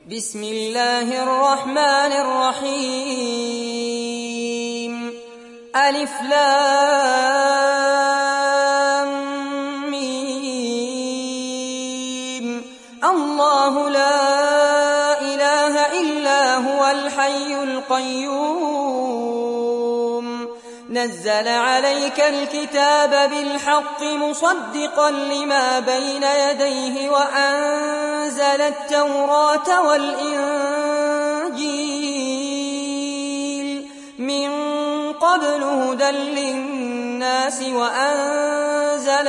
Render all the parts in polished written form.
بسم الله الرحمن الرحيم ألف لام ميم الله لا إله إلا هو الحي القيوم نزل عليك الكتاب بالحق مصدقا لما بين يديه وأنزل التوراة والإنجيل من قبل هدى للناس وأنزل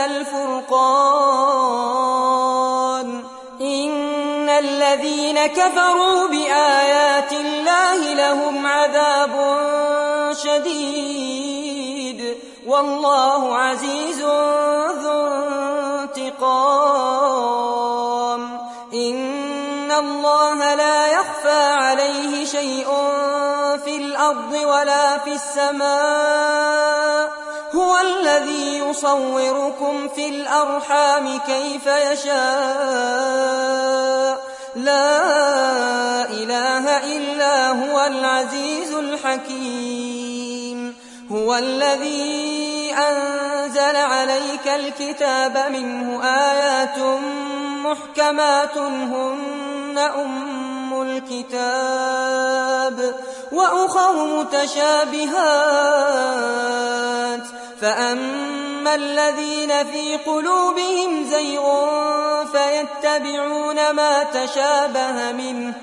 الفرقان إن الذين كفروا بآيات الله لهم عذاب شديد والله عزيز ذو انتقام إن الله لا يخفى عليه شيء في الأرض ولا في السماء هو الذي يصوركم في الأرحام كيف يشاء لا إله إلا هو العزيز الحكيم هو الذي أنزل عليك الكتاب منه آيات محكمات هن أم الكتاب وأخر متشابهات فأما الذين في قلوبهم زيغ فيتبعون ما تشابه منه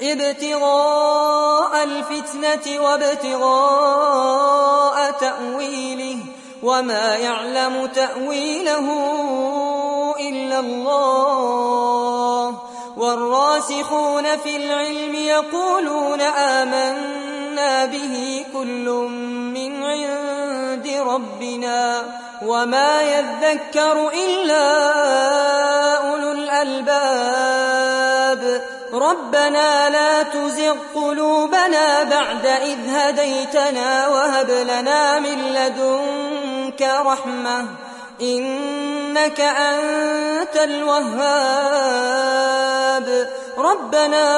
ابتغاء الفتنة وابتغاء تأويله وما يعلم تأويله إلا الله والراسخون في العلم يقولون آمنا به كل من عند ربنا وما يذكر إلا أولو الألباب ربنا لا تزغ قلوبنا بعد إذ هديتنا وهب لنا من لدنك رحمة إنك أنت الوهاب ربنا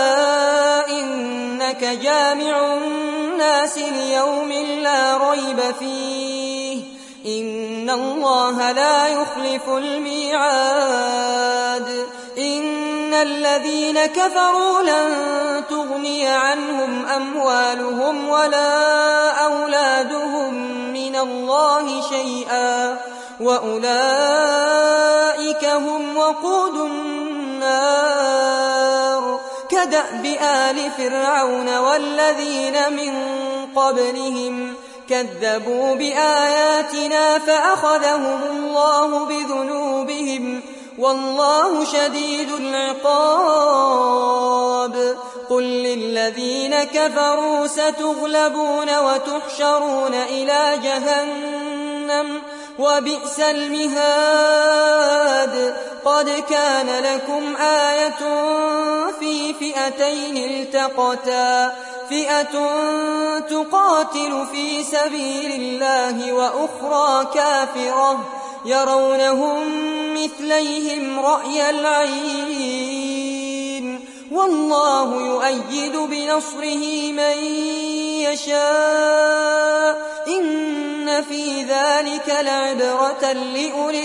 إنك جامع الناس ليوم لا ريب فيه إن الله لا يخلف الميعاد إن الذين كفروا لن تغني عنهم أموالهم ولا أولادهم من الله شيئا وأولئك هم وقود النار كدأب آل فرعون والذين من قبلهم كذبوا بآياتنا فأخذهم الله بذنوبهم والله شديد العقاب قل للذين كفروا ستغلبون وتحشرون إلى جهنم وبئس المهاد قد كان لكم آية في فئتين التقتا فئة تقاتل في سبيل الله وأخرى كافرة يرونهم مثليهم رأي العين والله يؤيد بنصره من يشاء إن في ذلك لعبرة لأولي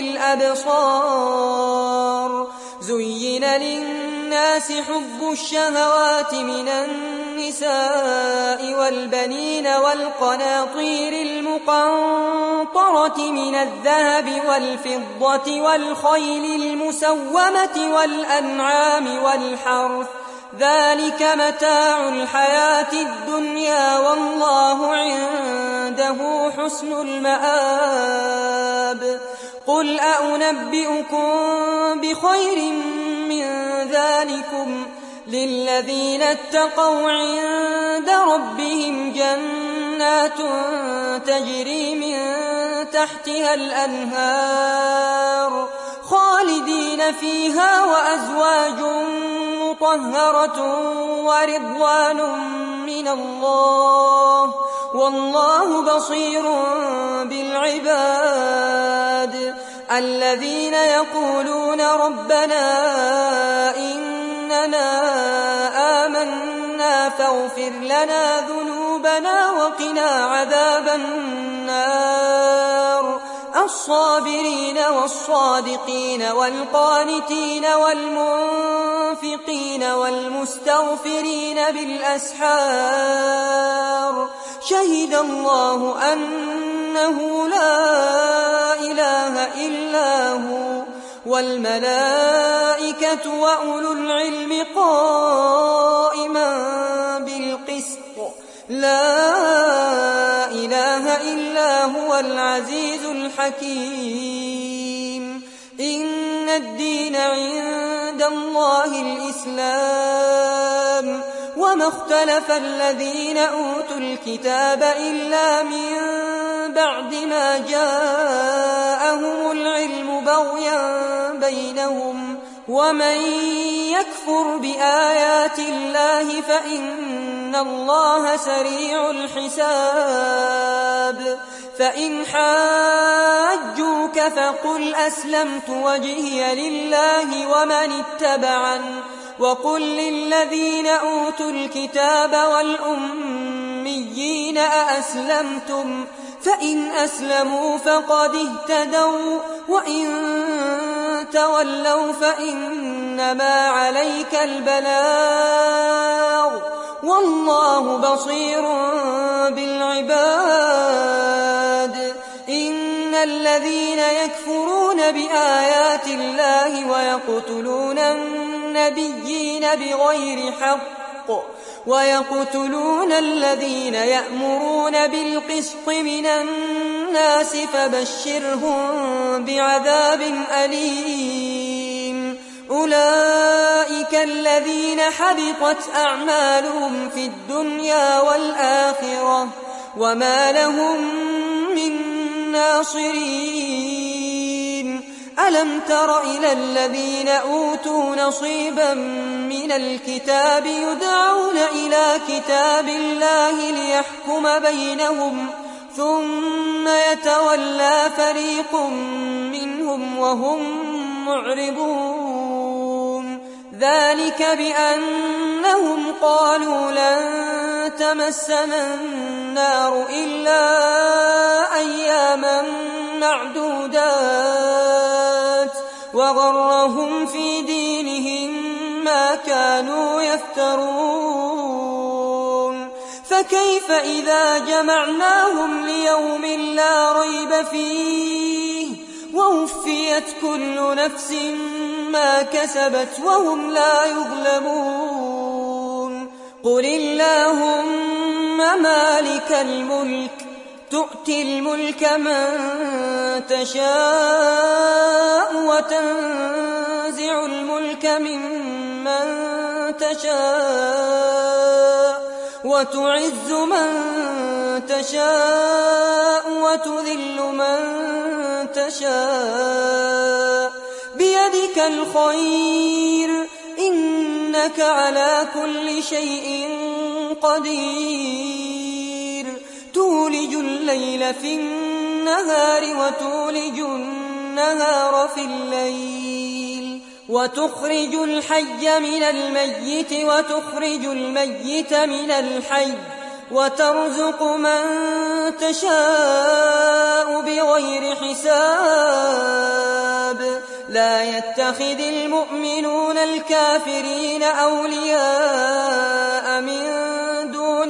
الأبصار زين للناس حب الشهوات من النساء والبنين والقناطير المقنطرة من الذهب والفضة والخيل المسومة والأنعام والحرث ذلك متاع الحياة الدنيا والله عنده حسن المآب قل أنبئكم بخير من ذلكم للذين اتقوا عند ربهم جنات تجري من تحتها الأنهار خالدين فيها وأزواج مطهرة ورضوان من الله والله بصير بالعباد الذين يقولون ربنا إننا آمنا فاغفر لنا ذنوبنا وقنا عذاب النار الصابرين والصادقين والقانتين والمنفقين والمستغفرين بالأسحار شهد الله أنه لا إله إلا هو والملائكة وأولو العلم قائما بالقسط لا إله إلا هو العزيز الحكيم إن الدين عند الله الإسلام وما اختلف الذين أوتوا الكتاب إلا من بعد ما جاءهم العلم بغيا بينهم ومن يكفر بآيات الله فإن الله سريع الحساب فإن حاجوك فقل أسلمت وجهي لله ومن اتبعني وقل للذين أوتوا الكتاب والأميين أأسلمتم فإن أسلموا فقد اهتدوا وإن تولوا فإنما عليك البلاغ والله بصير بالعباد إن الذين يكفرون بآيات الله ويقتلون النبيين بغير حق ويقتلون الذين يأمرون بالقسط من الناس فبشرهم بعذاب أليم أولئك الذين حبطت أعمالهم في الدنيا والآخرة وما لهم من ناصرين ألم تر إلى الذين أوتوا نصيبا من الكتاب يدعون إلى كتاب الله ليحكم بينهم ثم يتولى فريق منهم وهم معرضون ذلك بأنهم قالوا لن تمسنا النار إلا أياما معدودات وغرهم في دينهم ما كانوا يفترون فكيف إذا جمعناهم ليوم لا ريب فيه ووفيت كل نفس ما كسبت وهم لا يظلمون قل اللهم مالك الملك تؤتي الملك من تشاء وتنزع الملك ممن تشاء وتعز من تشاء وتذل من تشاء بيدك الخير إنك على كل شيء قدير تولج الليل في النهار وتولج النهار في الليل وتخرج الحي من الميت وتخرج الميت من الحي وترزق من تشاء بغير حساب لا يتخذ المؤمنون الكافرين أولياء من دون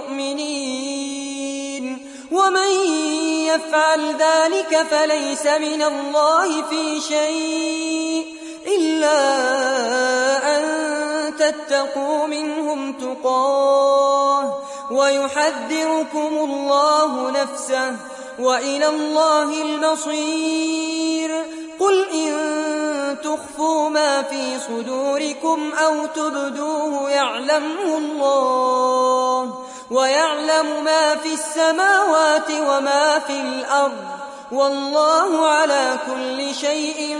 المؤمنين ومن يفعل ذلك فليس من الله في شيء إلا أن تتقوا منهم تقاه ويحذركم الله نفسه وإلى الله المصير قل إن تخفوا ما في صدوركم أو تبدوه يعلمه الله ويعلم ما في السماوات وما في الأرض والله على كل شيء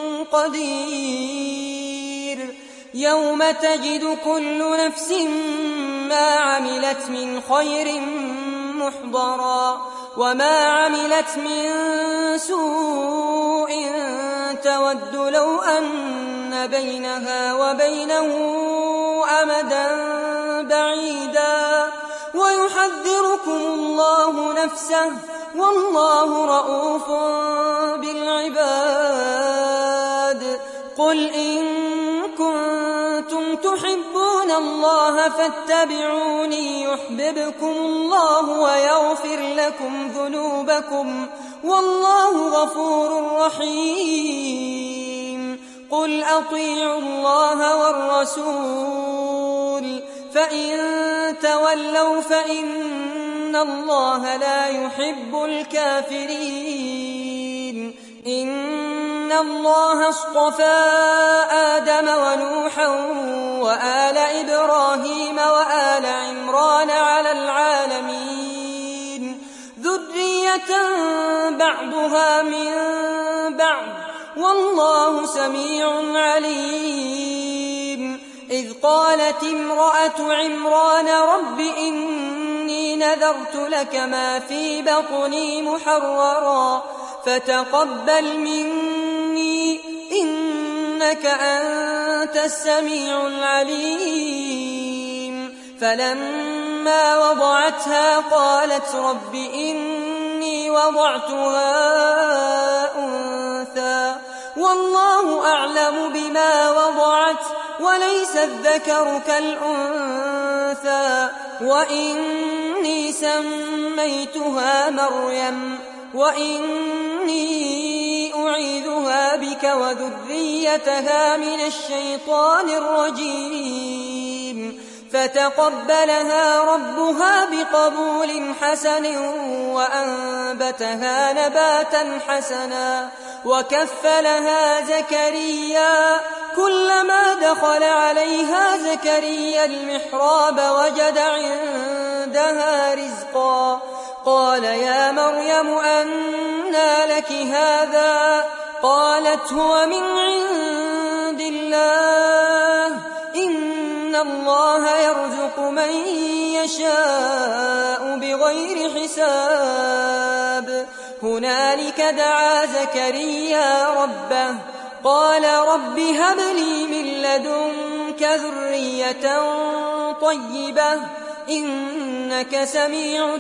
قدير يوم تجد كل نفس ما عملت من خير محضرا وما عملت من سوء تود لو أن بينها وبينه أمدا بعيدا بعيدا ويحذركم الله نفسه والله رءوف بالعباد. قل إن كنتم تحبون الله فاتبعوني يحببكم الله ويغفر لكم ذنوبكم والله غفور رحيم. قل أطيعوا الله والرسول فإن تولوا فإن الله لا يحب الكافرين. إن الله اصطفى آدم ونوحا وآل إبراهيم وآل عمران على العالمين ذرية بعضها من بعض والله سميع عليم. إذ قالت امرأة عمران رب إني نذرت لك ما في بطني محررا فتقبل مني إنك أنت السميع العليم. فلما وضعتها قالت رب إني وضعتها أنثى والله أعلم بما وضعت وليس الذكر كالأنثى وإني سميتها مريم وإني أعيذها بك وذريتها من الشيطان الرجيم. فتقبلها ربها بقبول حسن وأنبتها نباتا حسنا وكفلها زكريا. كلما دخل عليها زكريا المحراب وجد عندها رزقا قال يا مريم أنى لك هذا؟ قالت هو من عند الله إن الله يرزق من يشاء بغير حساب. هنالك دعا زكريا ربه قال رب هب لي من لدنك ذرية طيبة إنك سميع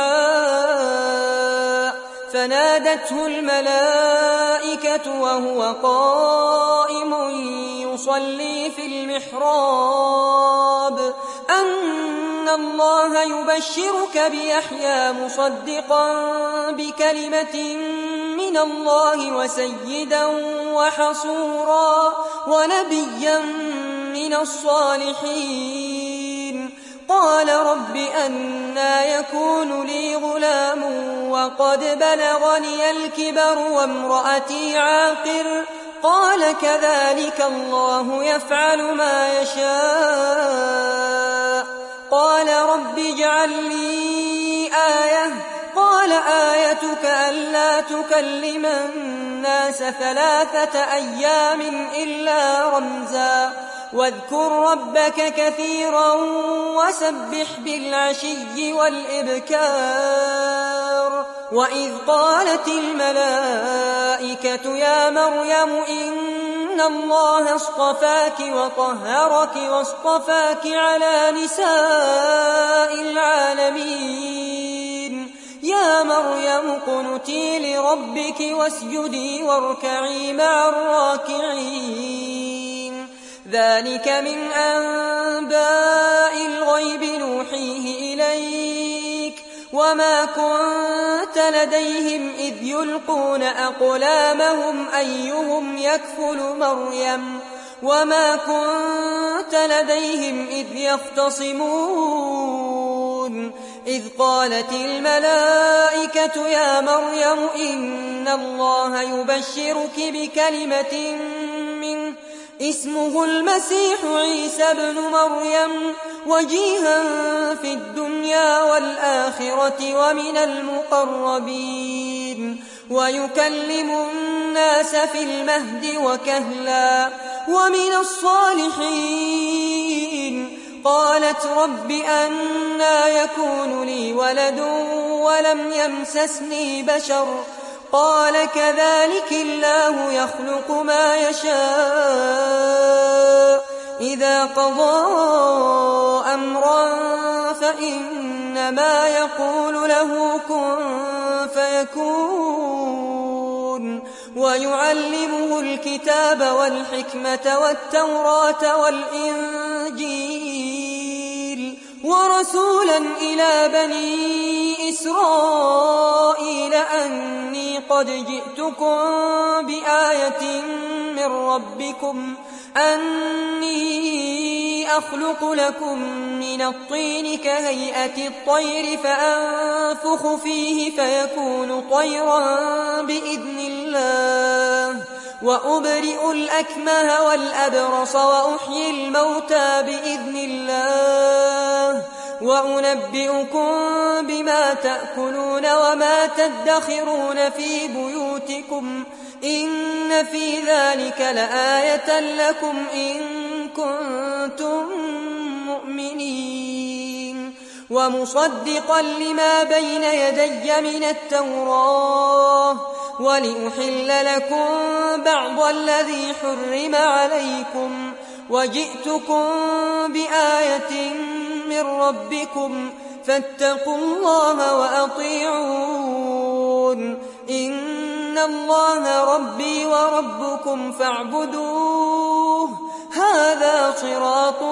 الدعاء. فنادته الملائكة وهو قائم يصلي في المحراب أن الله يبشرك بيحيى مصدقا بكلمة من الله وسيدا وحصورا ونبيا من الصالحين. قال رب أنى يكون لي غلام وقد بلغني الكبر وامرأتي عاقر؟ قال كذلك الله يفعل ما يشاء. قال رب اجعل لي آية. قال آيتك ألا تكلم الناس 3 أيام إلا رمزا واذكر ربك كثيرا وسبح بالعشي والإبكار. وإذ قالت الملائكة يا مريم إن الله اصطفاك وطهرك واصطفاك على نساء العالمين يا مريم اقنتي لربك واسجدي واركعي مع الراكعين. ذلك من أنباء الغيب نوحيه إليك وما كنت لديهم إذ يلقون أقلامهم أيهم يكفل مريم وما كنت لديهم إذ يختصمون. إذ قالت الملائكة يا مريم إن الله يبشرك بكلمة منه اسمه المسيح عيسى ابن مريم وجيها في الدنيا والآخرة ومن المقربين ويكلم الناس في المهد وكهلا ومن الصالحين. قالت رب أنى يكون لي ولد ولم يمسسني بشر؟ قال كذلك الله يخلق ما يشاء إذا قضى أمرا فإنما يقول له كن فيكون ويعلمه الكتاب والحكمة والتوراة والإنجيل ورسولا إلى بني إسرائيل أني قد جئتكم بآية من ربكم أني أخلق لكم من الطين كهيئة الطير فأنفخ فيه فيكون طيرا بإذن الله وأبرئ الأكمه والأبرص وأحيي الموتى بإذن الله وأنبئكم بما تأكلون وما تدخرون في بيوتكم إن في ذلك لآية لكم إن كنتم مؤمنين ومصدقا لما بين يدي من التوراة ولأحل لكم بعض الذي حرم عليكم وجئتكم بآية من ربكم فاتقوا الله وأطيعون إن الله ربي وربكم فاعبدوه هذا صراط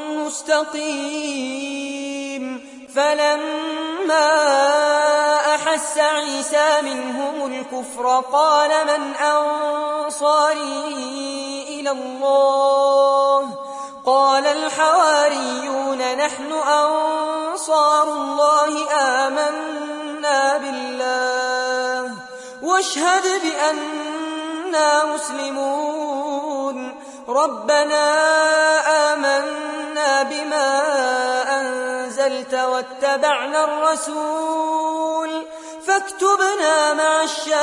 مستقيم فلما أحس عيسى منهم الكفر قال من أنصاري إلى الله قال الحواريون نحن أنصار الله آمنا بالله واشهد بأننا مسلمون ربنا آمنا بما أنزلت واتبعنا الرسول فاكتبنا مع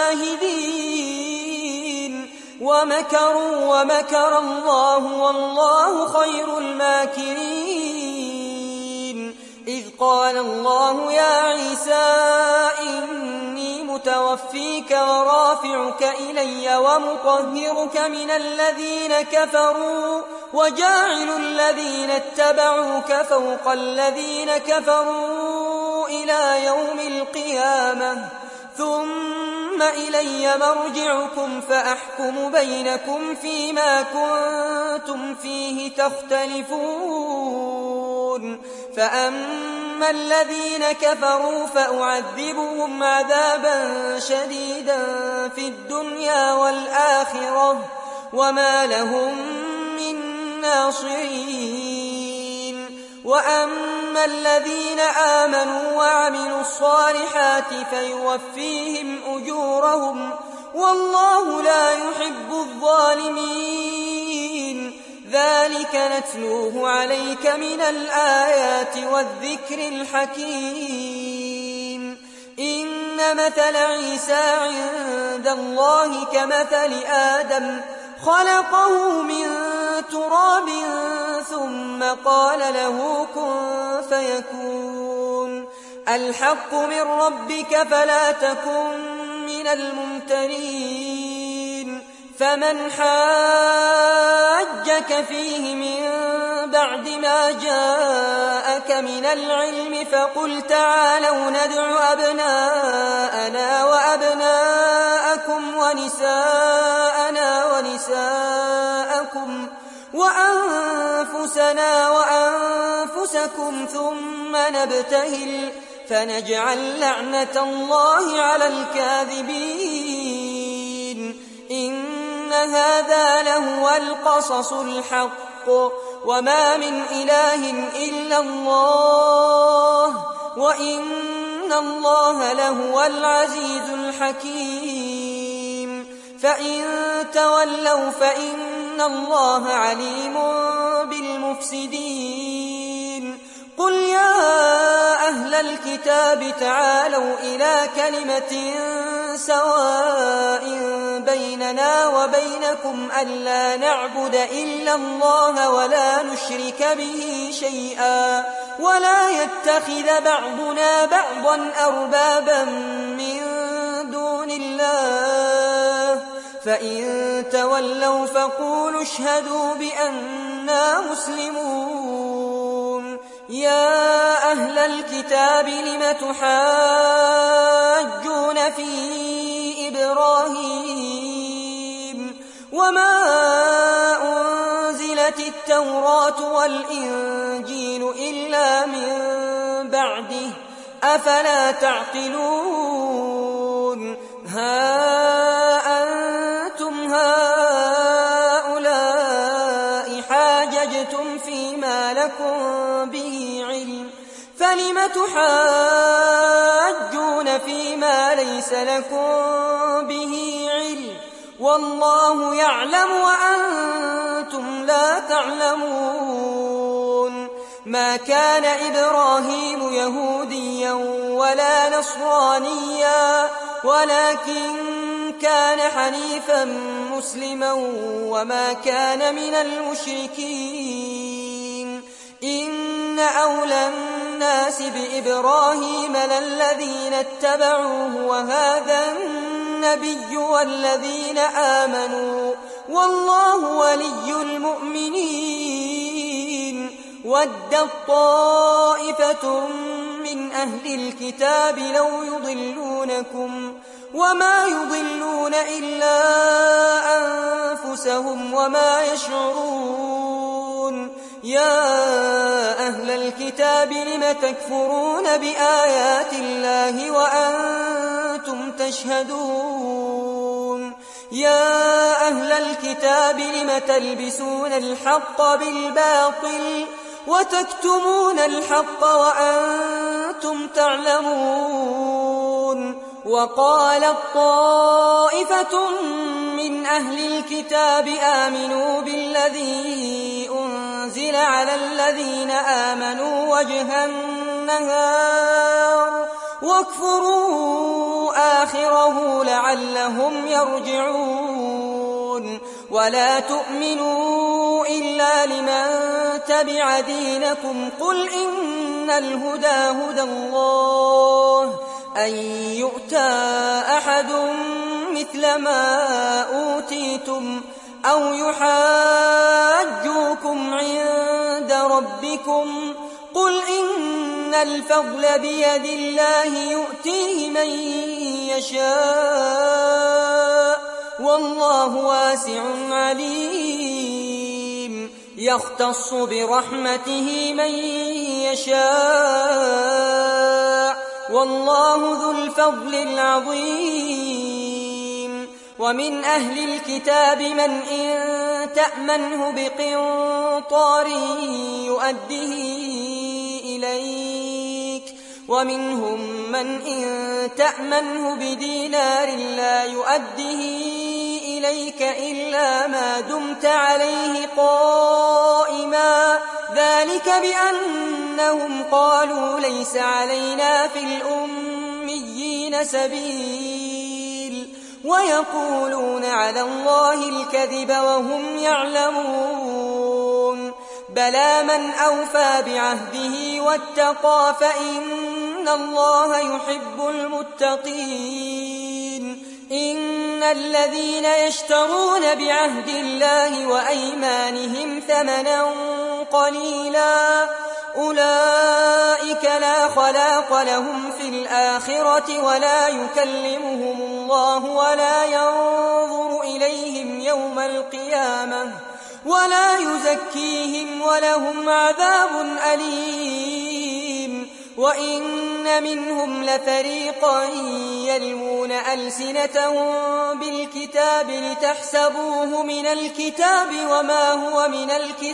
الشاهدين ومكروا ومكر الله والله خير الماكرين إذ قال الله يا عيسى إني متوفيك ورافعك إلي ومطهرك من الذين كفروا وجاعل الذين اتبعوك فوق الذين كفروا إلى يوم القيامة ثم إلي مرجعكم فأحكم بينكم فيما كنتم فيه تختلفون فأما الذين كفروا فأعذبهم عذابا شديدا في الدنيا والآخرة وما لهم من ناصرين وأما الذين آمنوا وعملوا الصالحات فيوفيهم أجورهم والله لا يحب الظالمين ذلك نتلوه عليك من الآيات والذكر الحكيم إن مثل عيسى عند الله كمثل آدم خلقه من تراب ثم قال له كن فيكون الحق من ربك فلا تكن من الممترين فمن حاجك فيه من بعد ما جاءك من العلم فقل تعالوا ندع أبناءنا وأبناءكم ونساءنا ونساءكم وأنفسنا وأنفسكم ثم نبتهل فنجعل لعنة الله على الكاذبين إن هذا لهو القصص الحق وما من إله إلا الله وإن الله لهو العزيز الحكيم فإن تولوا فإن الله عليم بالمفسدين قل يا أهل الكتاب تعالوا إلى كلمة سواء بيننا وبينكم ألا نعبد إلا الله ولا نشرك به شيئا ولا يتخذ بعضنا بعضا أربابا من دون الله فإن تولوا فقولوا اشهدوا بأننا مسلمون يا أهل الكتاب لم تحاجون في إبراهيم وما أنزلت التوراة والإنجيل إلا من بعده أفلا تعقلون ها أنتم هؤلاء حاججتم فيما لكم به علم فلم تحاجون فيما ليس لكم به علم والله يعلم وأنتم لا تعلمون ما كان إبراهيم يهوديا ولا نصرانيا ولكن كان حنيفا مسلما وما كان من المشركين إن أولى الناس بإبراهيم للذين اتبعوه وهذا النبي والذين آمنوا والله ولي المؤمنين ودت طائفة من أهل الكتاب لو يضلونكم وما يضلون إلا أنفسهم وما يشعرون يا أهل الكتاب لم تكفرون بآيات الله وأنتم تشهدون يا أهل الكتاب لم تلبسون الحق بالباطل وتكتمون الحق وأنتم تعلمون وقالت طائفة من أهل الكتاب آمنوا بالذي أنزل على الذين آمنوا وجه النهار واكفروا آخره لعلهم يرجعون ولا تؤمنوا إلا لمن تبع دينكم قل إن الهدى هدى الله أن يؤتى أحد مثل ما أوتيتم أو يحاجوكم عند ربكم قل إن الفضل بيد الله يؤتيه من يشاء والله واسع عليم يختص برحمته من يشاء والله ذو الفضل العظيم ومن أهل الكتاب من إن تأمنه بقنطار يؤده إليك ومنهم من إن تأمنه بدينار لا يؤده إليك إلا ما دمت عليه قائما ذلك بأنهم قالوا ليس علينا في الأميين سبيل ويقولون على الله الكذب وهم يعلمون بلى من أوفى بعهده واتقى فإن الله يحب المتقين إن الذين يشترون بعهد الله وأيمانهم ثمنا قليلا أولئك لا خلاق لهم في الآخرة ولا يكلمهم الله ولا ينظر إليهم يوم القيامة ولا يزكيهم ولهم عذاب أليم وإن منهم لفريقا يلمون ألسنتهم بالكتاب لتحسبوه من الكتاب وما هو من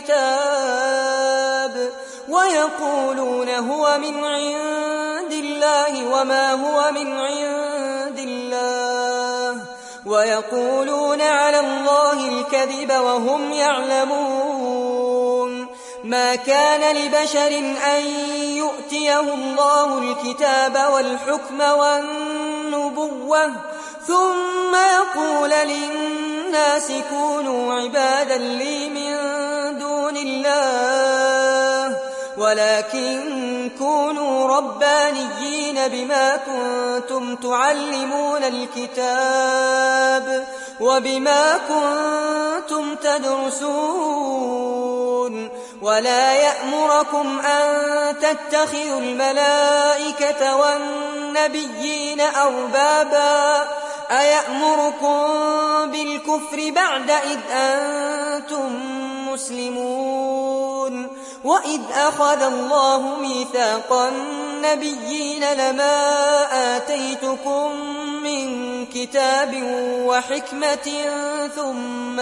الكتاب ويقولون هو من عند الله وما هو من عند الله ويقولون على الله الكذب وهم يعلمون ما كان لبشر أن يؤتيه الله الكتاب والحكم والنبوة ثم يقول للناس كونوا عبادا لي من دون الله ولكن كونوا ربانيين بما كنتم تعلمون الكتاب وبما كنتم تدرسون ولا يأمركم أن تتخذوا الملائكة والنبيين أربابا أيأمركم بالكفر بعد إذ أنتم مسلمون وإذ أخذ الله ميثاق النبيين لما آتيتكم من كتاب وحكمة ثم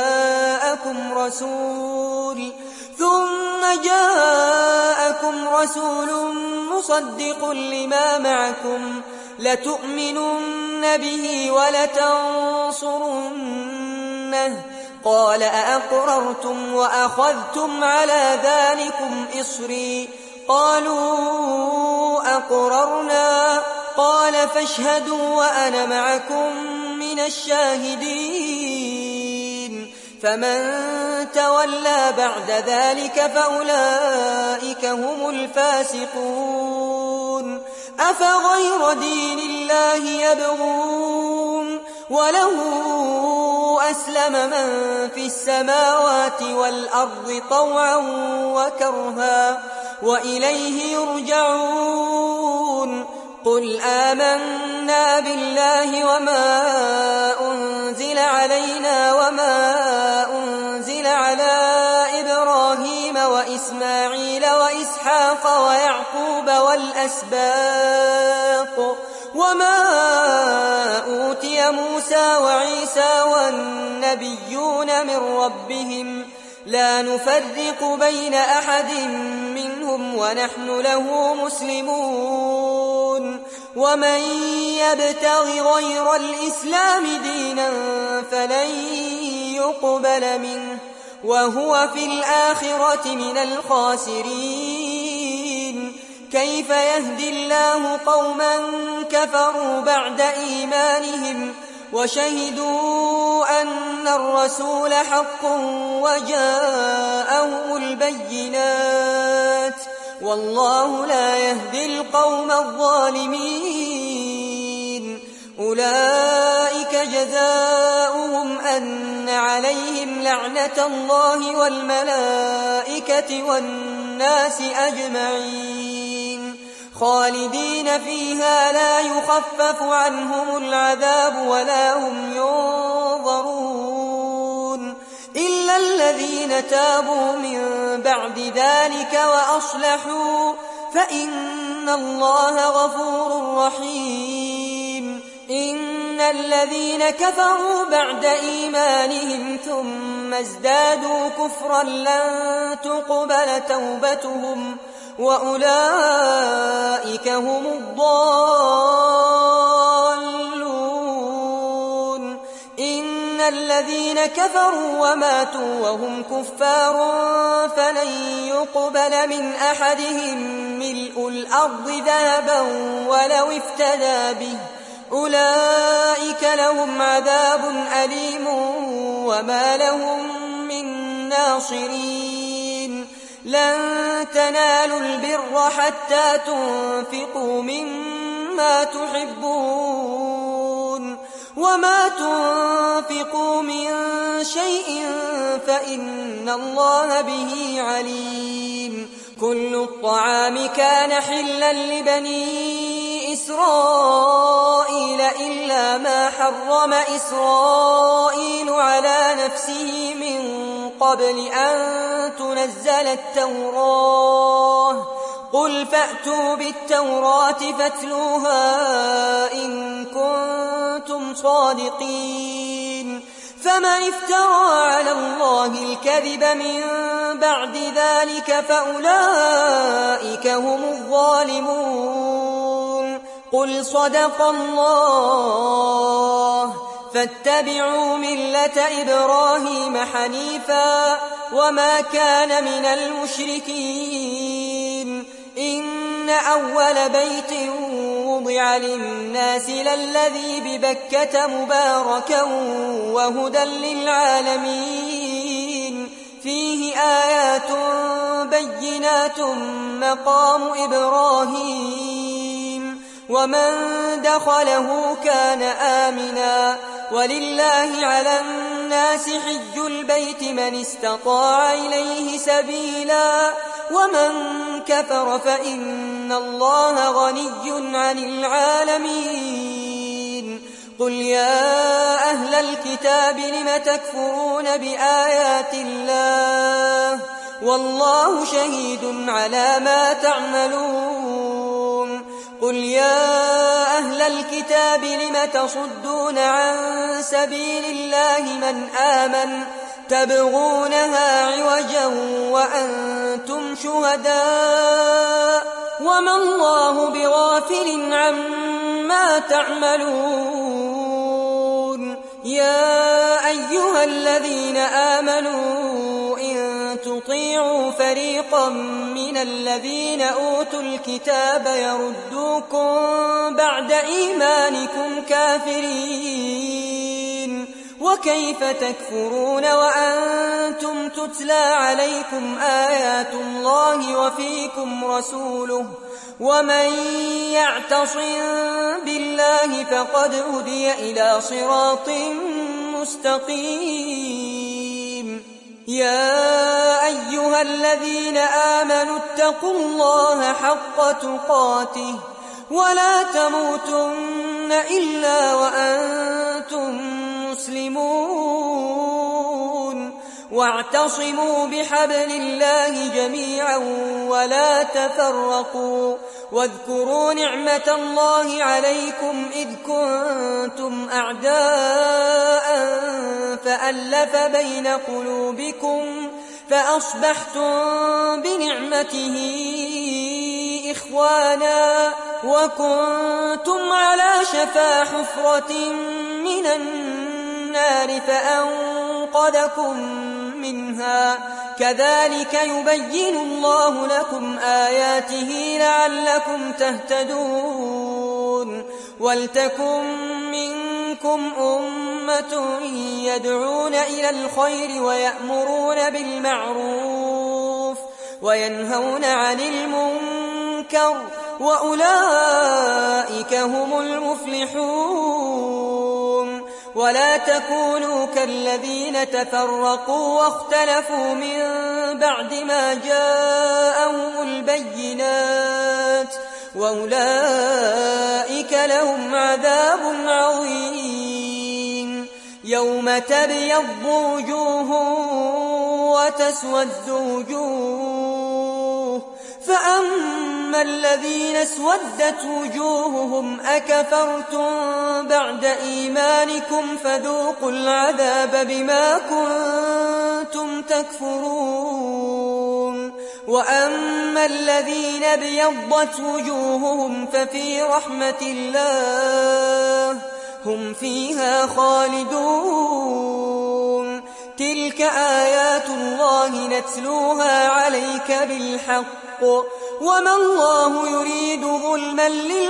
جاءكم رسول مصدق لما معكم لتؤمنن به ولتنصرنه قال أأقررتم وأخذتم على ذلكم إصري قالوا أقررنا قال فاشهدوا وأنا معكم من الشاهدين فمن تولى بعد ذلك فأولئك هم الفاسقون أفغير دين الله يبغون وله أسلم من في السماوات والأرض طوعا وكرها وإليه يرجعون قل آمنا بالله وما أنزل علينا وما أنزل على إبراهيم وإسماعيل وإسحاق ويعقوب والأسباط وما أوتي موسى وعيسى والنبيون من ربهم لا نفرق بين أحد منهم ونحن له مسلمون ومن يبتغ غير الإسلام دينا فلن يقبل منه وهو في الآخرة من الخاسرين كيف يهدي الله قوما كفروا بعد إيمانهم وشهدوا أن الرسول حق وجاءهم البينات والله لا يهدي القوم الظالمين أولئك جزاؤهم أن عليهم لعنة الله والملائكة والناس أجمعين خالدين فيها لا يخفف عنهم العذاب ولا هم ينظرون إلا الذين تابوا من بعد ذلك وأصلحوا فإن الله غفور رحيم إن الذين كفروا بعد إيمانهم ثم ازدادوا كفرا لن تقبل توبتهم وأولئك هم الضالون إن الذين كفروا وماتوا وهم كفار فلن يقبل من أحدهم ملء الأرض ذهبا ولو افتدى به أولئك لهم عذاب أليم وما لهم من ناصرين لن تنالوا البر حتى تنفقوا مما تحبون وما تنفقوا من شيء فإن الله به عليم كل الطعام كان حلا لبني إسرائيل إلا ما حرم إسرائيل على نفسه من قبل أن تنزل التوراة قل فأتوا بالتوراة فاتلوها إن كنتم صادقين فمن افترى على الله الكذب من بعد ذلك فأولئك هم الظالمون قل صدق الله فاتبعوا ملة إبراهيم حنيفا وما كان من المشركين إن أول بيت وضع للناس للذي ببكة مباركا وهدى للعالمين فيه آيات بينات مقام إبراهيم ومن دخله كان آمنا ولله على الناس حج البيت من استطاع إليه سبيلا ومن كفر فإن الله غني عن العالمين قل يا أهل الكتاب لم تكفرون بآيات الله والله شهيد على ما تعملون قل يا أهل الكتاب لم تصدون عن سبيل الله من آمن تبغونها عوجا وأنتم شهداء وما الله بغافل عما تعملون يا أيها الذين آمنوا إن تطيعوا فريقا من الذين أوتوا الكتاب يردوكم بعد إيمانكم كافرين وكيف تكفرون وأنتم تتلى عليكم آيات الله وفيكم رسوله ومن يعتصم بالله فقد هدي إلى صراط مستقيم يا أيها الذين آمنوا اتقوا الله حق تقاته ولا تموتن إلا وأنتم مسلمون واعتصموا بحبل الله جميعا ولا تفرقوا واذكروا نعمة الله عليكم إذ كنتم أعداء فألف بين قلوبكم فأصبحتم بنعمته إخوانا وكنتم على شفا حفرة من النار فأنقذكم منها كذلك يبين الله لكم آياته لعلكم تهتدون ولتكن منكم أمة يدعون إلى الخير ويأمرون بالمعروف وينهون عن المنكر وأولئك هم المفلحون ولا تكونوا كالذين تفرقوا واختلفوا من بعد ما جاءهم البينات وأولئك لهم عذاب عظيم يوم تبيض وجوه وتسود وجوه فأما الذين اسودت وجوههم أكفرتم بعد إيمانكم فذوقوا العذاب بما كنتم تكفرون وأما الذين ابيضت وجوههم ففي رحمة الله هم فيها خالدون تلك آيات الله نتلوها عليك بالحق وما الله يريد ظلما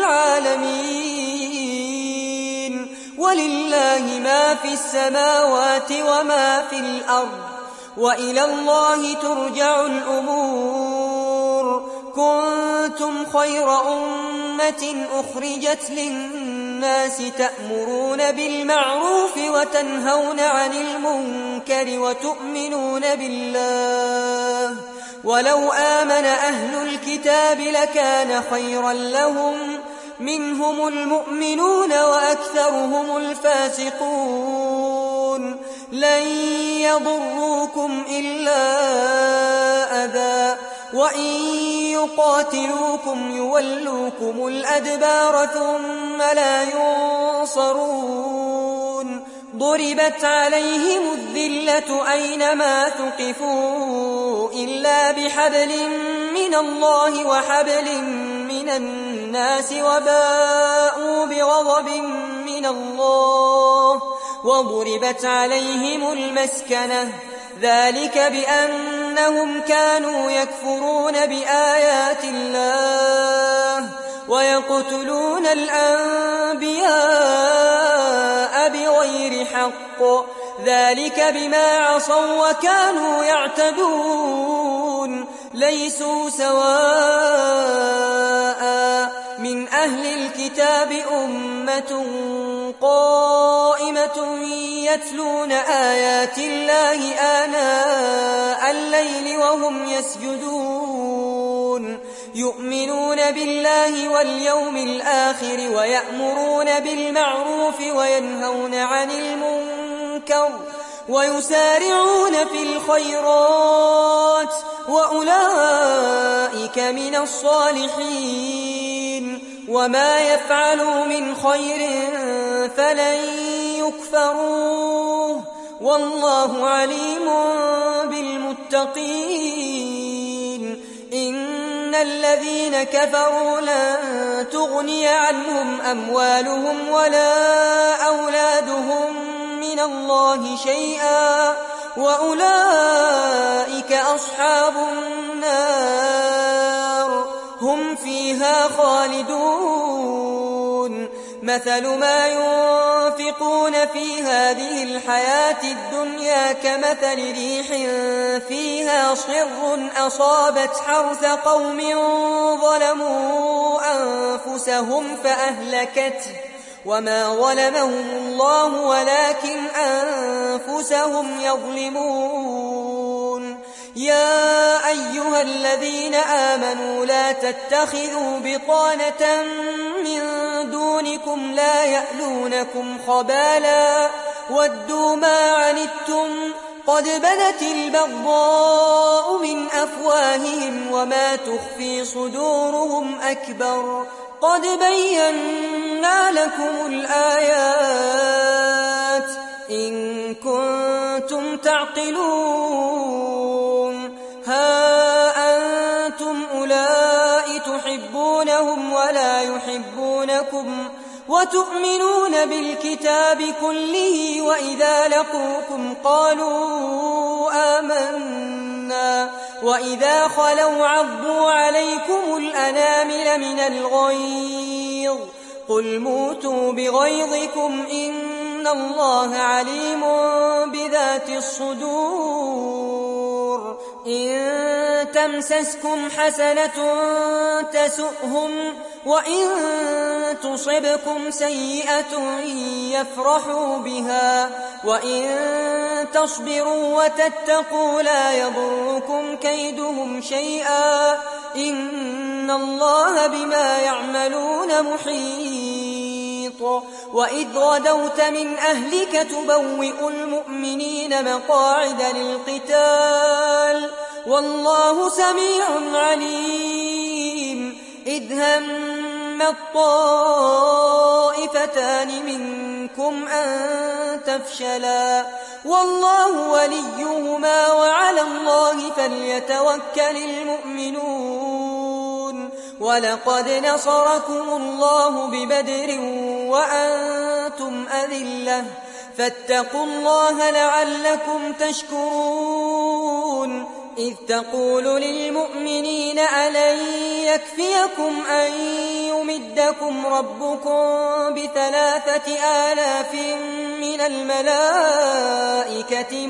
للعالمين ولله ما في السماوات وما في الأرض وإلى الله ترجع الأمور كنتم خير أمة أخرجت للناس تأمرون بالمعروف وتنهون عن المنكر وتؤمنون بالله ولو آمن أهل الكتاب لكان خيرا لهم منهم المؤمنون وأكثرهم الفاسقون لن يضروكم إلا أذى وإن يقاتلوكم يولوكم الأدبار ثم لا ينصرون ضربت عليهم الذلة أينما ثقفوا إلا بحبل من الله وحبل من الناس وباءوا بغضب من الله وضربت عليهم المسكنة ذلك بأنهم كانوا يكفرون بآيات الله ويقتلون الأنبياء بغير حق ذلك بما عصوا وكانوا يعتدون ليسوا سواء من أهل الكتاب أمة قائمة يتلون آيات الله آناء الليل وهم يسجدون يؤمنون بالله واليوم الآخر ويأمرون بالمعروف وينهون عن المنكر ويسارعون في الخيرات وأولئك من الصالحين وما يفعلوا من خير فلن يكفروه والله عليم بالمتقين إن الذين كفروا لن تغني عنهم أموالهم ولا أولادهم من الله شيئا وأولئك أصحاب النار هم فيها خالدون مثل ما ينفقون في هذه الحياة الدنيا كمثل ريح فيها صر أصابت حرث قوم ظلموا أنفسهم فأهلكته وما ظلمهم الله ولكن أنفسهم يظلمون يا أيها الذين آمنوا لا تتخذوا بطانة من دونكم لا يألونكم خبالا ودوا ما عنتم قد بدت البغضاء من أفواههم وما تخفي صدورهم أكبر قد بينا لكم الآيات إن كنتم تعقلون ها أنتم أولئك تحبونهم ولا يحبونكم وتؤمنون بالكتاب كله وإذا لقوكم قالوا آمنا وإذا خلوا عضوا عليكم الأنامل من الغيظ قل موتوا بغيظكم إن الله عليم بذات الصدور إن تمسسكم حسنة تسؤهم وإن تصبكم سيئة يفرحوا بها وإن تصبروا وتتقوا لا يضركم كيدهم شيئا إن الله بما يعملون محيط وإذ غدوت من أهلك تبوئ المؤمنين مقاعد للقتال والله سميع عليم إذ هم الطائفتان منكم أن تفشلا والله وليهما وعلى الله فليتوكل المؤمنون ولقد نصركم الله ببدر وأنتم أذلة فاتقوا الله لعلكم تشكرون إذ تقول للمؤمنين ألن يكفيكم أن يمدكم ربكم ب3,000 من الملائكة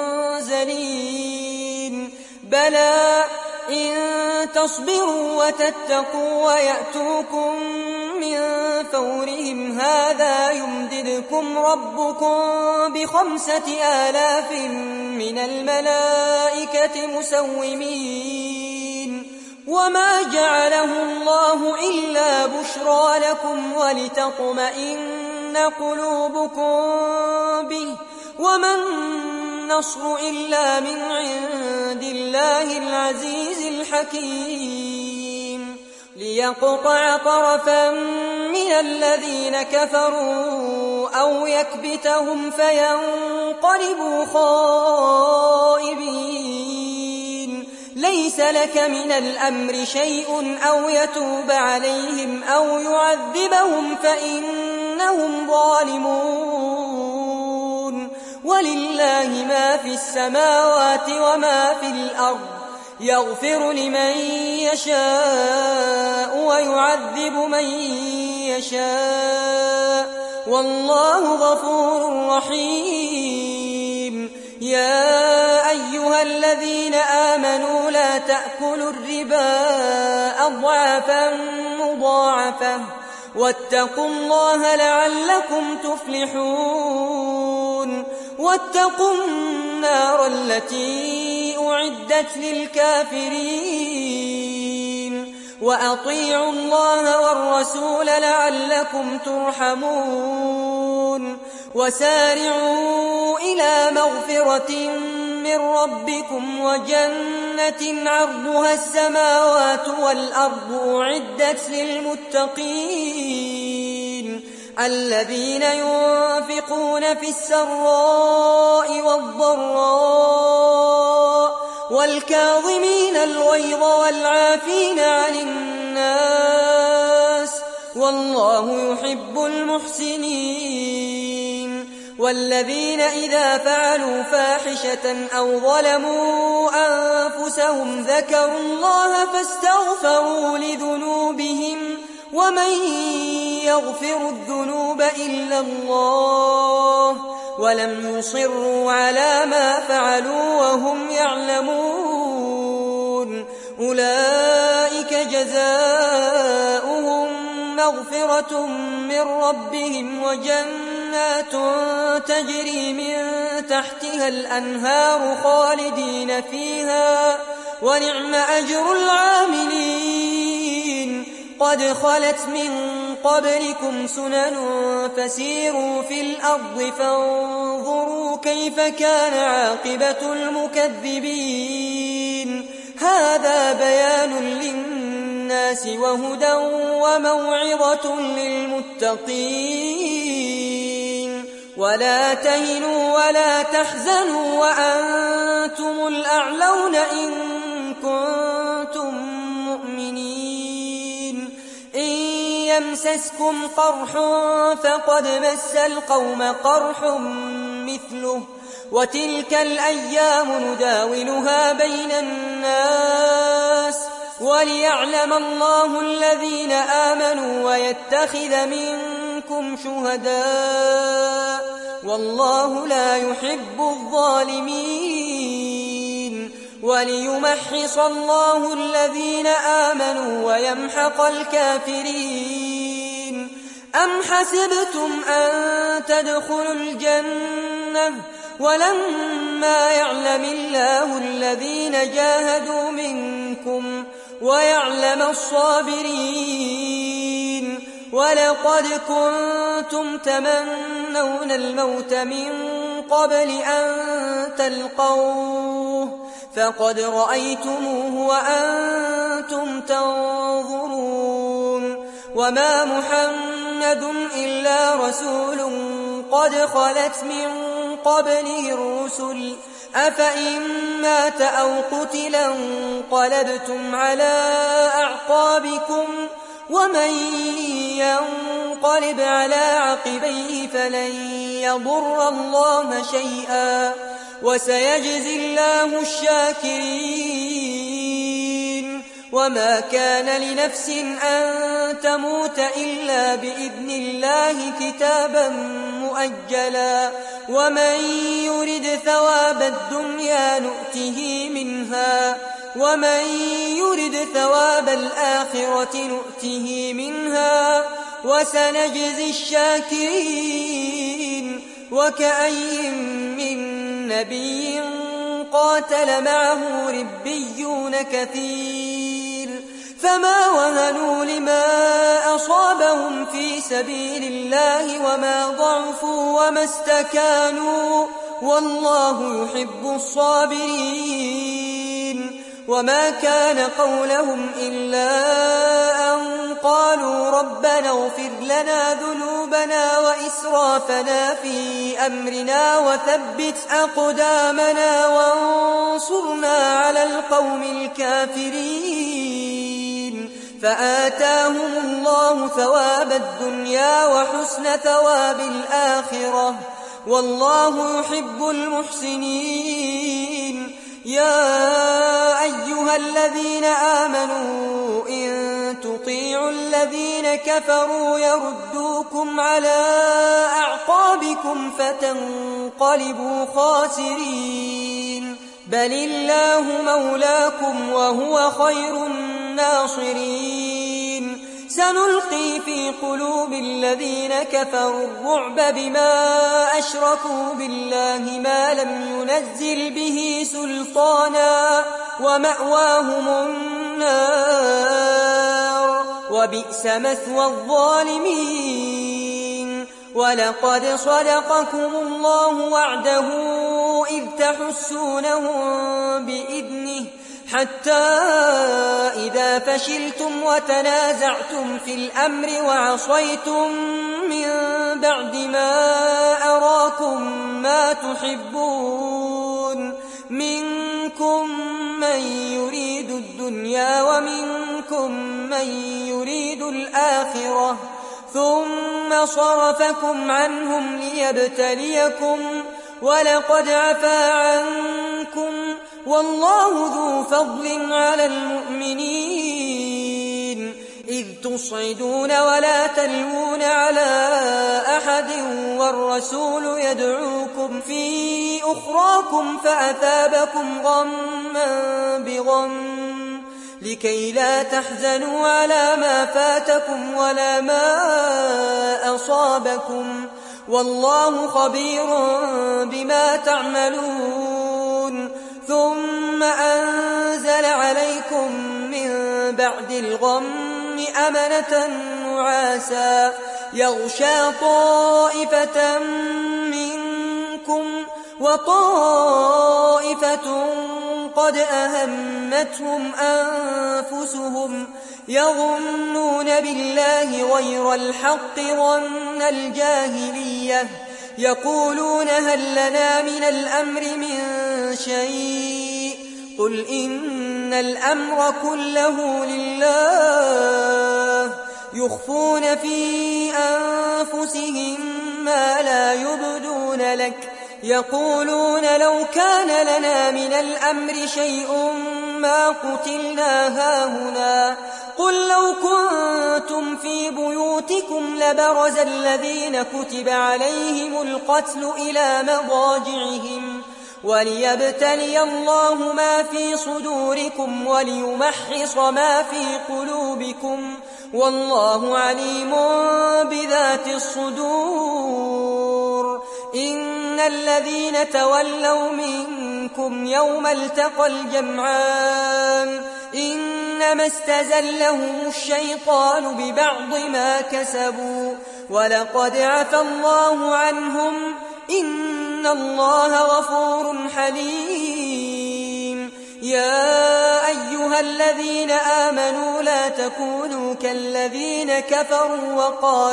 منزلين بلى إن تصبروا وتتقوا ويأتوكم من فورهم هذا يمددكم ربكم ب5,000 من الملائكة مسومين وما جعله الله إلا بشرى لكم ولتطمئن قلوبكم به وما النصر إلا من عند الله العزيز الحكيم ليقطع طرفا من الذين كفروا أو يكبتهم فينقلبوا خائبين ليس لك من الأمر شيء أو يتوب عليهم أو يعذبهم فإنهم ظالمون ولله ما في السماوات وما في الأرض يغفر لمن يشاء ويعذب من يشاء والله غفور رحيم يا أيها الذين آمنوا لا تأكلوا الربا أضعافا مضاعفة واتقوا الله لعلكم تفلحون واتقوا النار التي أعدت للكافرين وأطيعوا الله والرسول لعلكم ترحمون وسارعوا إلى مغفرة من ربكم وجنة عرضها السماوات والأرض أعدت للمتقين الذين ينفقون في السراء والضراء والكاظمين الغيظ والعافين عن الناس والله يحب المحسنين والذين إذا فعلوا فاحشة أو ظلموا أنفسهم ذكروا الله فاستغفروا لذنوبهم ومن يغفر الذنوب إلا الله ولم يصروا على ما فعلوا وهم يعلمون أولئك جزاؤهم مغفرة من ربهم وجنات تجري من تحتها الأنهار خالدين فيها ونعم أجر العاملين قد خلت من قبلكم سنن فسيروا في الأرض فانظروا كيف كان عاقبة المكذبين هذا بيان للناس وهدى وموعظة للمتقين ولا تهنوا ولا تحزنوا وأنتم الأعلون إن كنتم مؤمنين إن يمسسكم قرح فقد مس القوم قرح مثله وتلك الأيام نداولها بين الناس وليعلم الله الذين آمنوا ويتخذ منكم شهداء والله لا يحب الظالمين وليمحص الله الذين آمنوا ويمحق الكافرين أم حسبتم أن تدخلوا الجنة ولما يعلم الله الذين جاهدوا منكم ويعلم الصابرين ولقد كنتم تمنون الموت من قبل أن تلقوه فقد رأيتموه وأنتم تنظرون وما محمد إلا رسول قد خلت من قبله الرسل أفإن مات أو قتلا انقلبتم على أعقابكم ومن ينقلب على عقبيه فلن يضر الله شيئا وسيجزي الله الشاكرين وما كان لنفس أن تموت إلا بإذن الله كتابا مؤجلا ومن يرد ثواب الدنيا نؤته منها ومن يرد ثواب الآخرة نؤته منها وسنجزي الشاكرين وكأي من نبي قاتل معه ربيون كثير فما وهنوا لما أصابهم في سبيل الله وما ضعفوا وما استكانوا والله يحب الصابرين وما كان قولهم إلا أن قالوا ربنا اغفر لنا ذنوبنا وإسرافنا في أمرنا وثبت أقدامنا وانصرنا على القوم الكافرين فآتاهم الله ثواب الدنيا وحسن ثواب الآخرة والله يحب المحسنين يا أيها الذين آمنوا إن تطيعوا الذين كفروا يردوكم على أعقابكم فتنقلبوا خاسرين بل الله مولاكم وهو خير الناصرين سنلقي في قلوب الذين كفروا الرعب بما أشركوا بالله ما لم ينزل به سلطانا ومأواهم النار وبئس مثوى الظالمين. ولقد صدقكم الله وعده إذ تحسونهم بإذنه حتى إذا فشلتم وتنازعتم في الأمر وعصيتم من بعد ما أراكم ما تحبون منكم من يريد الدنيا ومنكم من يريد الآخرة ثم صرفكم عنهم ليبتليكم ولقد عفا عنكم والله ذو فضل على المؤمنين إذ تصعدون ولا تلوون على أحد والرسول يدعوكم في أخراكم فأثابكم غما بغم لكي لا تحزنوا على ما فاتكم ولا ما أصابكم والله خبير بما تعملون. ثم أنزل عليكم من بعد الغم أمنة نعاسا يغشى طائفة منكم وطائفة قد أهمتهم أنفسهم يظنون بالله غير الحق ظن الجاهلية يقولون هل لنا من الأمر من شيء قل إن الأمر كله لله يخفون في أنفسهم ما لا يبدون لك يقولون لو كان لنا من الأمر شيء ما قتلنا هاهنا قل لو كنتم في بيوتكم لبرز الذين كتب عليهم القتل إلى مضاجعهم وليبتلي الله ما في صدوركم وليمحص ما في قلوبكم والله عليم بذات الصدور. إن الذين تولوا منكم يوم التقى الجمعان إنما استزلهم الشيطان ببعض ما كسبوا ولقد عفا الله عنهم إن الله غفور حليم. يا أيها الذين آمنوا لا تكونوا كالذين كفروا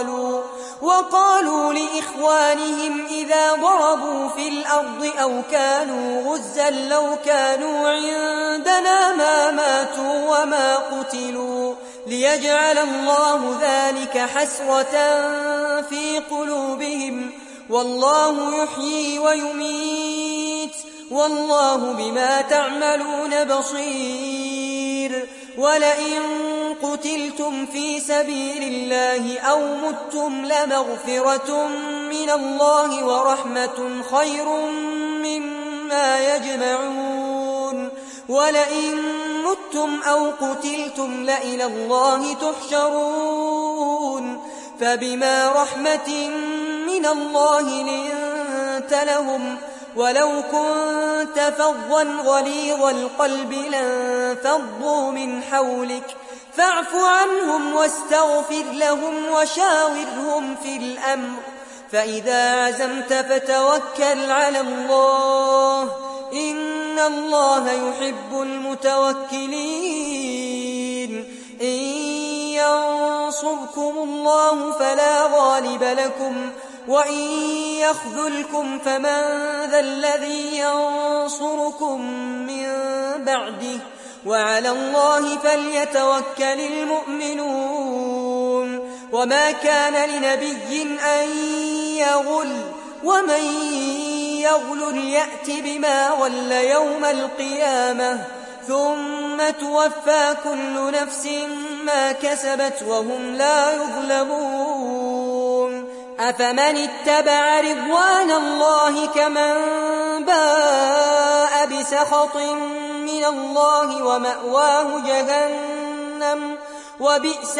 وقالوا لإخوانهم إذا ضربوا في الأرض أو كانوا غزا لو كانوا عندنا ما ماتوا وما قتلوا ليجعل الله ذلك حسرة في قلوبهم والله يحيي ويميت والله بما تعملون بصير. ولئن قتلتم في سبيل الله أو متم لمغفرة من الله ورحمة خير مما يجمعون. ولئن متم أو قتلتم لإلى الله تحشرون. فبما رحمة من الله لنت لهم ولو كنت فظا غليظ القلب لانفضوا من حولك فاعف عنهم واستغفر لهم وشاورهم في الأمر فإذا عزمت فتوكل على الله إن الله يحب المتوكلين. إن ينصركم الله فلا غالب لكم وإن يخذلكم فمن ذا الذي ينصركم من بعده وعلى الله فليتوكل المؤمنون. وما كان لنبي أن يغل ومن يغل يأت بما غل يوم القيامة ثم توفى كل نفس ما كسبت وهم لا يظلمون. أفمن اتبع رضوان الله كمن باء بسخط من الله ومأواه جهنم وبئس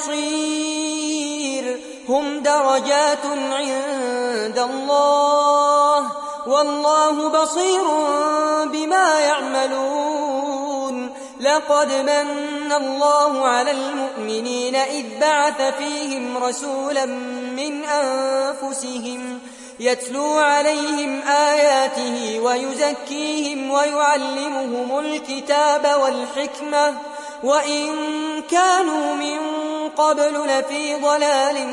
المصير هم درجات عند الله والله بصير بما يعملون لقد من الله على المؤمنين إذ بعث فيهم رسولا من أنفسهم يتلو عليهم آياته ويزكيهم ويعلمهم الكتاب والحكمة وإن كانوا من قبل لفي ضلال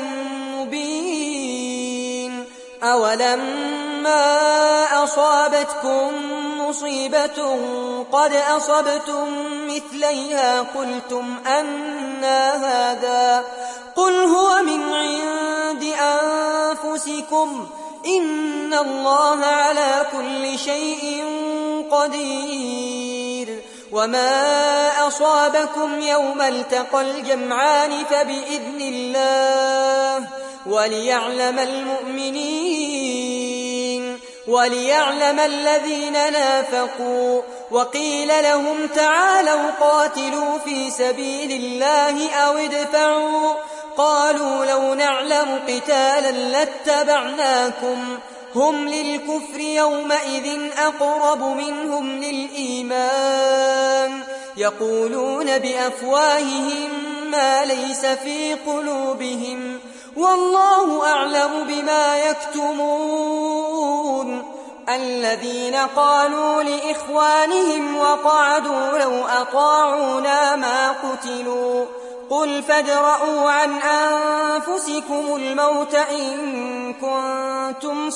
مبين أولما أصابتكم مصيبة قد أصبتم مثليها قلتم أنى هذا قل هو من عند أنفسكم إن الله على كل شيء قدير وما أصابكم يوم التقى الجمعان فبإذن الله وليعلم الذين نافقوا وقيل لهم تعالوا قاتلوا في سبيل الله أو ادفعوا قالوا لو نعلم قتالا لاتبعناكم هم للكفر يومئذ أقرب منهم للإيمان يقولون بأفواههم ما ليس في قلوبهم والله أعلم بما يكتمون الذين قالوا لإخوانهم وقعدوا لو أطاعونا ما قتلوا قل فادرءوا عن أنفسكم الموت إن كنتم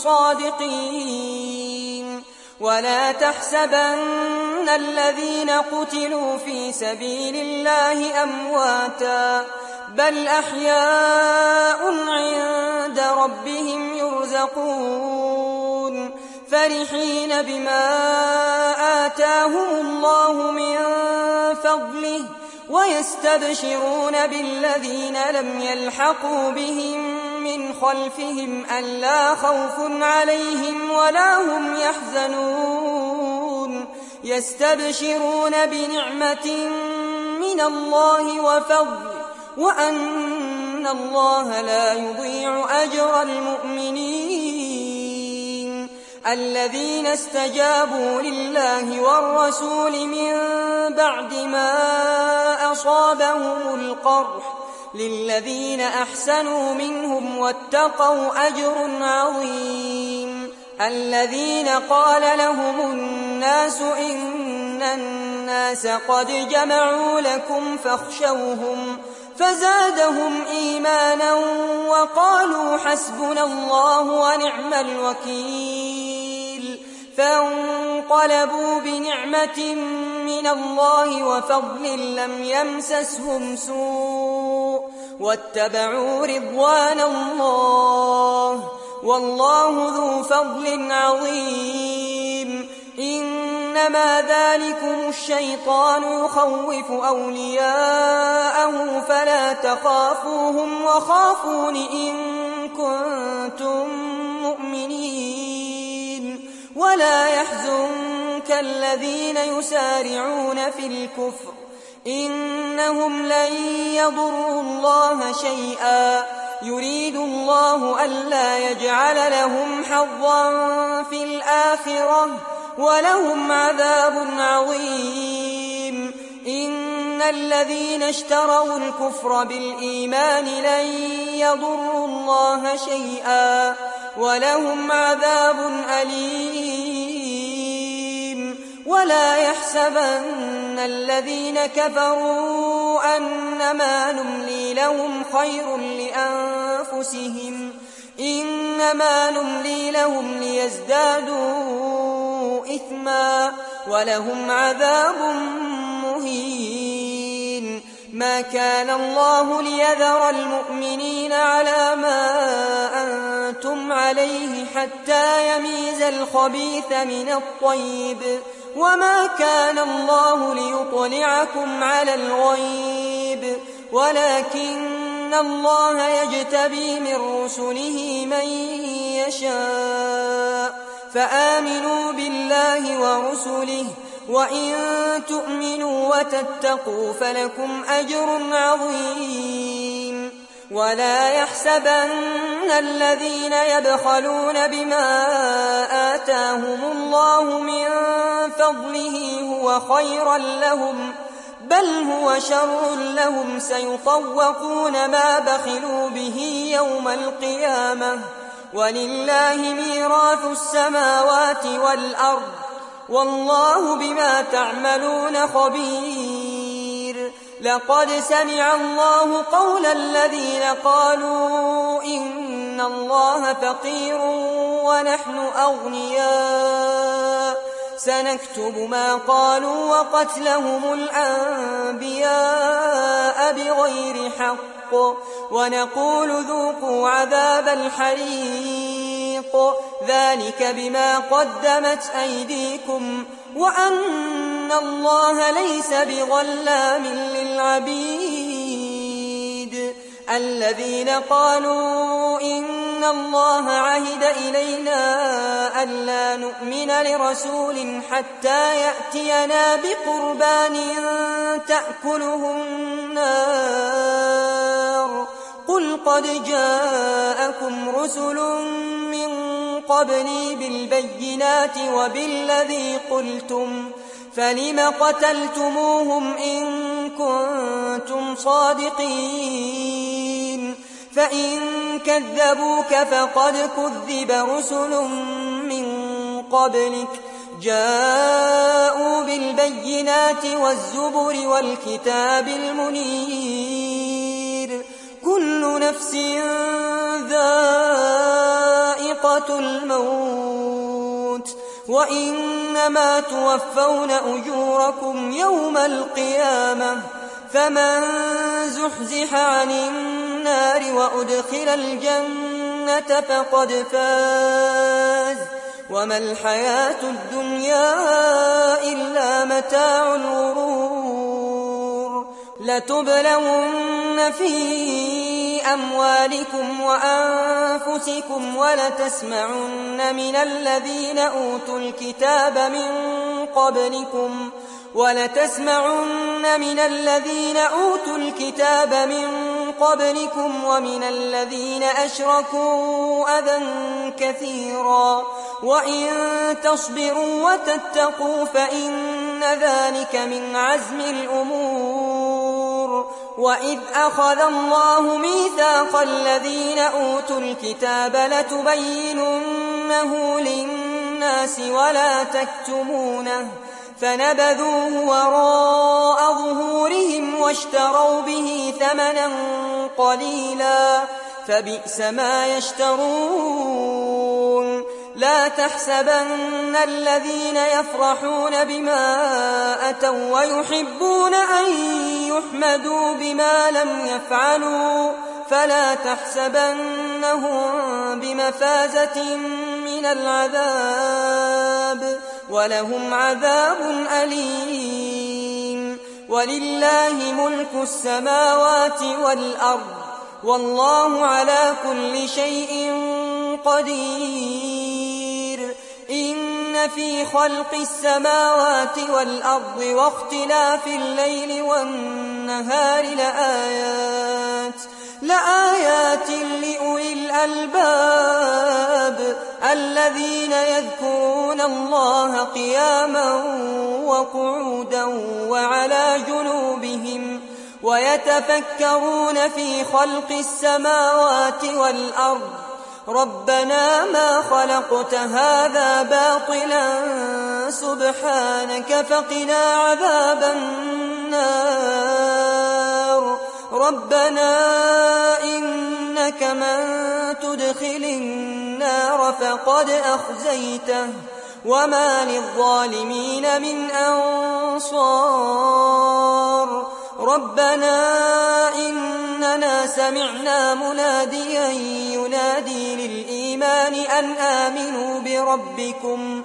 صادقين ولا تحسبن الذين قتلوا في سبيل الله أمواتا بل أحياء عند ربهم يرزقون فرحين بما آتاهم الله من فضله ويستبشرون بالذين لم يلحقوا بهم من خلفهم ألا خوف عليهم ولا هم يحزنون يستبشرون بنعمة من الله وفضل وأن الله لا يضيع أجر المؤمنين الذين استجابوا لله والرسول من بعد ما أصابهم القرح للذين أحسنوا منهم واتقوا أجر عظيم الذين قال لهم الناس إن الناس قد جمعوا لكم فاخشوهم فزادهم إيمانا وقالوا حسبنا الله ونعم الوكيل فانقلبوا بنعمة من الله وفضل لم يمسسهم سوء واتبعوا رضوان الله والله ذو فضل عظيم إنما ذلكم الشيطان يخوف أولياءه فلا تخافوهم وخافون إن كنتم مؤمنين ولا يحزنك الذين يسارعون في الكفر إنهم لن يضروا الله شيئا يريد الله ألا يجعل لهم حظا في الآخرة ولهم عذاب عظيم إن الذين اشتروا الكفر بالإيمان لن يضروا الله شيئا ولهم عذاب أليم ولا يحسبن الذين كفروا أنما نملي لهم خير لأنفسهم إنما نملي لهم ليزدادوا إثما ولهم عذاب مهين ما كان الله ليذر المؤمنين على ما أنتم عليه حتى يميز الخبيث من الطيب وما كان الله ليطلعكم على الغيب ولكن الله يجتبي من رسله من يشاء فآمنوا بالله ورسله وإن تؤمنوا وتتقوا فلكم أجر عظيم ولا يحسبن الذين يبخلون بما آتاهم الله من فضله هو خيرا لهم بل هو شر لهم سيطوقون ما بخلوا به يوم القيامة ولله ميراث السماوات والأرض والله بما تعملون خبير لقد سمع الله قول الذين قالوا إن الله فقير ونحن أغنياء سنكتب ما قالوا وقتلهم الأنبياء بغير حق ونقول ذوقوا عذاب الحريق ذلك بما قدمت أيديكم وأن الله ليس بظلام للعبيد الذين قالوا إن الله عهد إلينا ألا نؤمن لرسول حتى يأتينا بقربان تأكله النار قل قد جاءكم رسل من قبلي بالبينات وبالذي قلتم فلم قتلتموهم إن كنتم صادقين فإن كذبوك فقد كذب رسل من قبلك جاءوا بالبينات والزبر والكتاب المنير كل نفس ذائقة الموت وإنما توفون أجوركم يوم القيامة فمن زحزح عن النار وأدخل الجنة فقد فاز وما الحياة الدنيا إلا متاع الغرور لتبلون في أموالكم وأنفسكم ولتسمعن من الذين أوتوا الكتاب من قبلكم ومن الذين أشركوا أذى كثيرا وإن تصبروا وتتقوا فإن ذلك من عزم الأمور وإذ أخذ الله ميثاق الذين أوتوا الكتاب لتبيننه للناس ولا تكتمونه فنبذوه وراء ظهورهم واشتروا به ثمنا قليلا فبئس ما يشترون لا تحسبن الذين يفرحون بما أتوا ويحبون أن يحمدوا بما لم يفعلوا فلا تحسبنهم بمفازة من العذاب ولهم عذاب أليم ولله ملك السماوات والأرض والله على كل شيء قدير إن في خلق السماوات والأرض واختلاف الليل والنهار لآيات لأولي الألباب الذين يذكرون الله قياما وقعودا وعلى جنوبهم ويتفكرون في خلق السماوات والأرض ربنا ما خلقت هذا باطلا سبحانك فقنا عذاب النار ربنا إنك من تدخل النار فقد أخزيته وما للظالمين من أنصار ربنا إننا سمعنا مناديا ينادي للإيمان أن آمنوا بربكم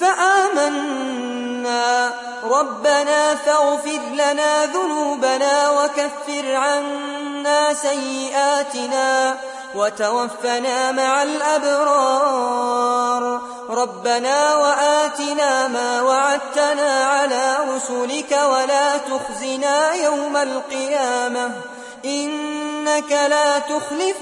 فآمنا ربنا فاغفر لنا ذنوبنا وكفر عنا سيئاتنا وتوفنا مع الأبرار ربنا وآتنا ما وعدتنا على رسلك ولا تخزنا يوم القيامة إنك لا تخلف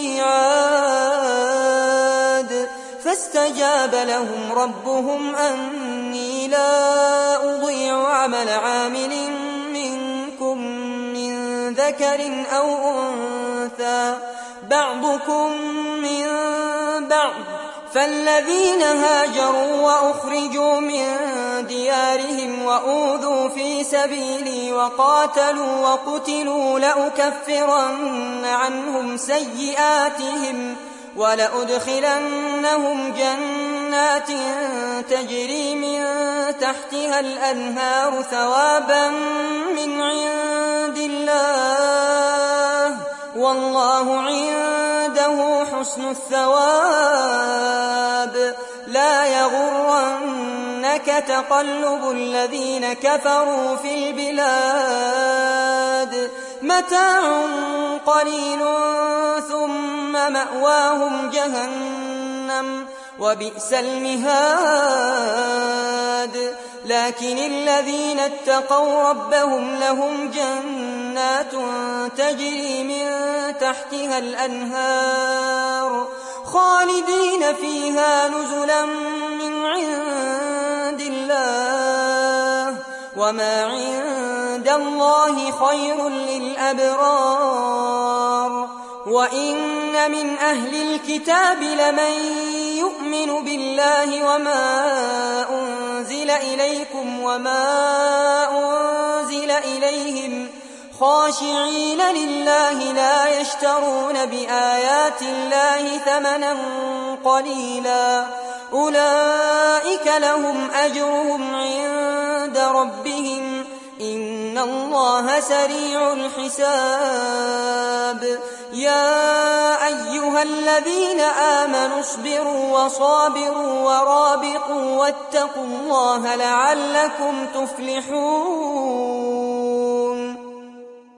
الميعاد فاستجاب لهم ربهم أني لا أضيع عمل عامل منكم من ذكر أو أنثى بعضكم من بعض فالذين هاجروا وأخرجوا من ديارهم وأوذوا في سبيلي وقاتلوا وقتلوا لأكفرن عنهم سيئاتهم ولأدخلنهم جنات تجري من تحتها الأنهار ثوابا من عند الله والله عنده حسن الثواب لا يغرنك تقلب الذين كفروا في البلاد متاع قليل ثم مأواهم جهنم وبئس المهاد لكن الذين اتقوا ربهم لهم جنات تجري من تحتها الأنهار خالدين فيها نزلا من عند الله وما عند الله خير للأبرار وإن من أهل الكتاب لمن يؤمن بالله وما أنزل إليكم وما أنزل إليهم خاشعين لله لا يشترون بآيات الله ثمنا قليلا أولئك لهم أجرهم عند ربهم إن الله سريع الحساب يا أيها الذين آمنوا اصبروا وصابروا ورابطوا واتقوا الله لعلكم تفلحون